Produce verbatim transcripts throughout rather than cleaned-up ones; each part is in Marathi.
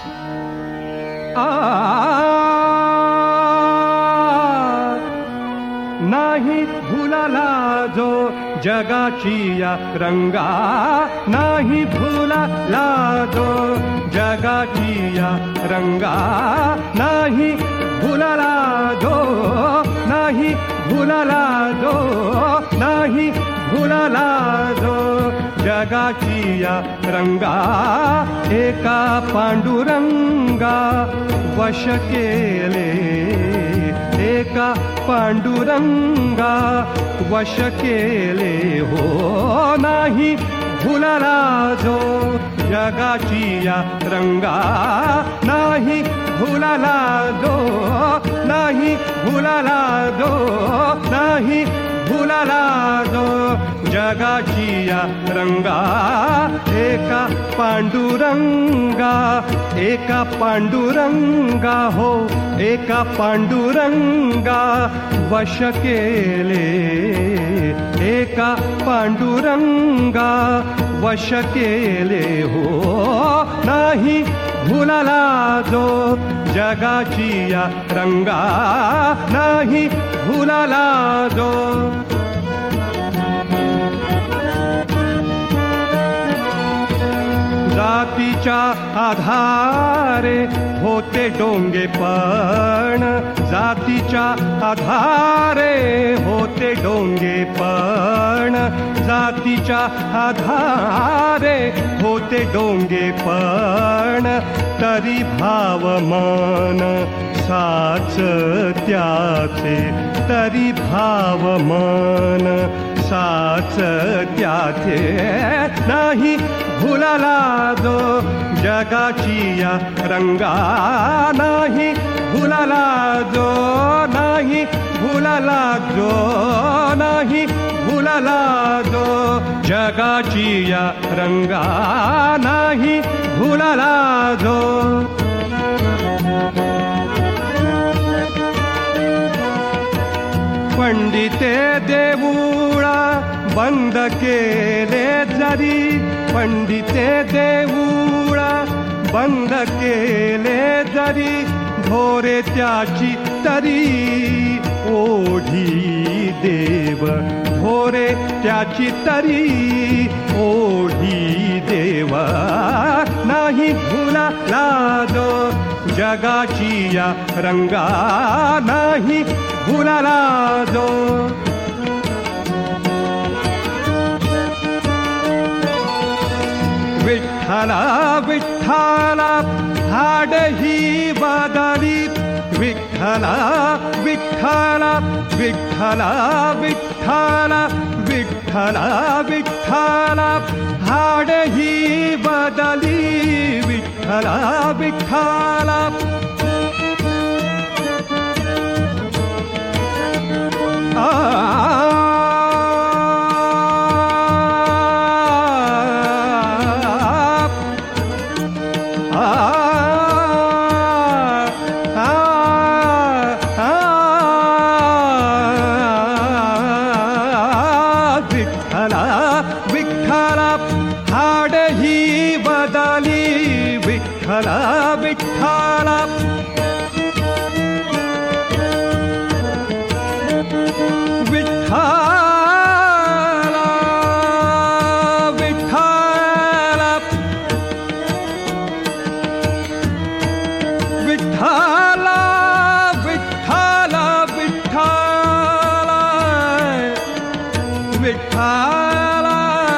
आ नाही भुलाला जो जगाची या रंगा, नाही भुलाला जो जगाची या रंगा, नाही भुलाला जो, नाही भुलाला जो, नाही भुलाला जो जगाची या रंगा. एका पांडुरंगा वश केले, एका पांडुरंगा वश केले हो. नाही भुलाला जो जगाची या रंगा, नाही भुलाला जो, नाही भुलाला जो, नाही भुलाला जो जगाची या रंगा. एका पांडुरंगा, एका पांडुरंगा हो, एका पांडुरंगा वश केले, एका पांडुरंगा वश केले हो. नाही भुलाला जो जगाची या रंगा, नाही भुलाला जो. जातीच्या आधारे होते डोंगे पण, जातीच्या आधारे होते डोंगे पण, जातीच्या आधारे होते डोंगे पण. तरी भाव मन साच त्याचे, तरी भाव मन साच त्याचे. नाही भुलाला जो जगाची या रंगा, नाही भुलाला जो, नाही भुलाला जो, नाही भुलाला जो जगाची या रंगा, नाही भुलाला जो. पंडिते देऊळा बंद केले जरी, पंडिते देऊळा बंद केले जरी, भोरे त्याची तरी ओढी देव, भोरे त्याची तरी ओढी देव. नाही भुलाला जो जगाची या रंगा, नाही भुलाला जो. विठ्ठला विठ्ठला हाड ही बदली, विठ्ठला विठ्ठला विठ्ठला विठ्ठला विठ्ठला विठ्ठला हाड ही बदली, विठ्ठला विठ्ठला. आ विठ्ठला विठ्ठला. विठ्ठला विठ्ठला विठ्ठला विठ्ठला विठ्ठला विठ्ठला.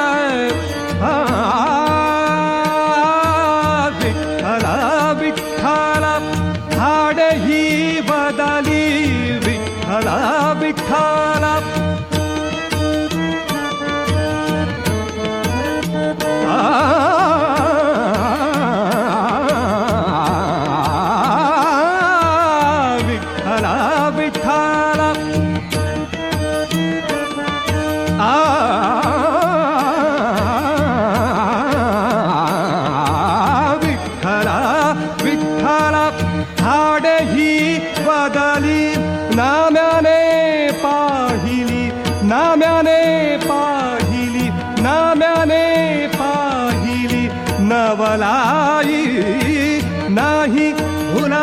विठ्ठला हाड ही बदली, विठ्ठला विठ्ठला. विठ्ठला विठ्ठला. विठ्ठला हाड ही बदली, नाम्याने पाहिली, नाम्याने पाहिली, नाम्याने पाहिली. नवलाई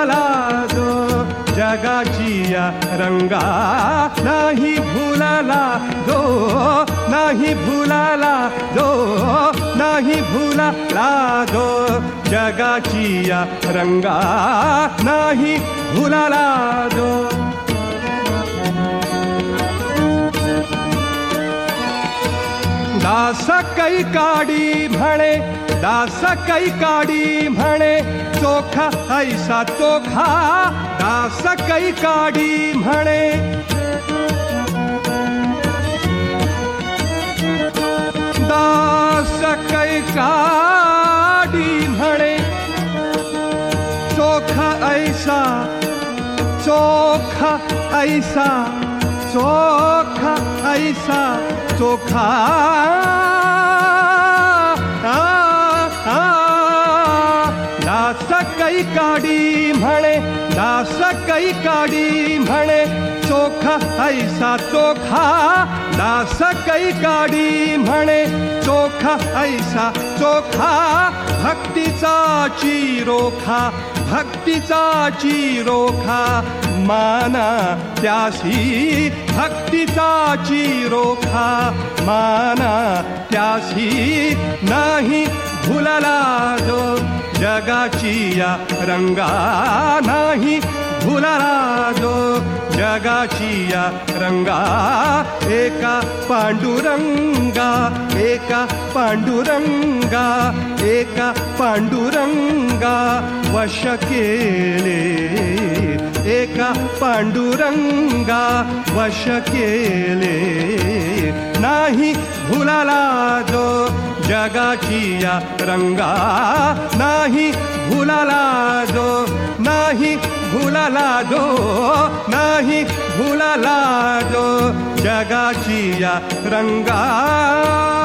भुलाला जो जगाची या रंगा नाही भुलाला जो नाही भुलाला जो नाही भुलाला जो जगाची या रंगा नाही भुलाला जो दास कै काडी म्हणे दास कै काडी म्हणे चोखा ऐसा चोखा दास कै काडी म्हणे दास कै काडी म्हणे चोखा ऐसा चोखा ऐसा चोखा ऐसा चोखा दास कै काडी म्हणे दास कै काडी म्हणे चोखा ऐसा चोखा दास कै काडी म्हणे चोखा ऐसा चोखा भक्तीचा चिरोखा भक्तीचा चिरोखा माना त्यासी भक्तीचा चिरोखा माना त्यासी नाही भुलाला जो जगाची या रंगा नाही भुलाला जो जगाची या रंगा एका पांडुरंगा एका पांडुरंगा एका पांडुरंगा वश केले एका पांडुरंगा वश केले नाही भुलाला जो जगाची या रंगा नाही भुलाला जो नाही भुलाला जो नाही भुलाला जो जगाची या रंगा